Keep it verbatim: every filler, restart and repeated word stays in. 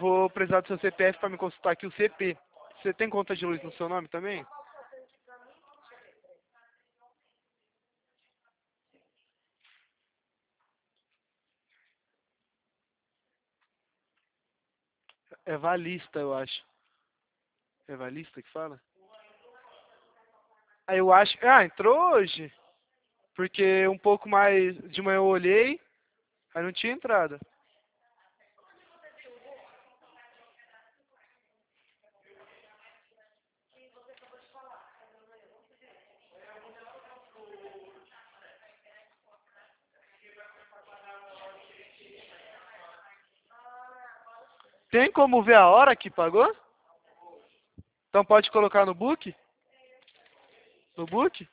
vou precisar do seu C P F para me consultar aqui o C P. Você tem conta de luz no seu nome também? É Valista, eu acho. É Valista que fala? Aí eu acho... Ah, entrou hoje. Porque um pouco mais de manhã eu olhei, aí não tinha entrada. Tem como ver a hora que pagou? Então pode colocar no book? No book?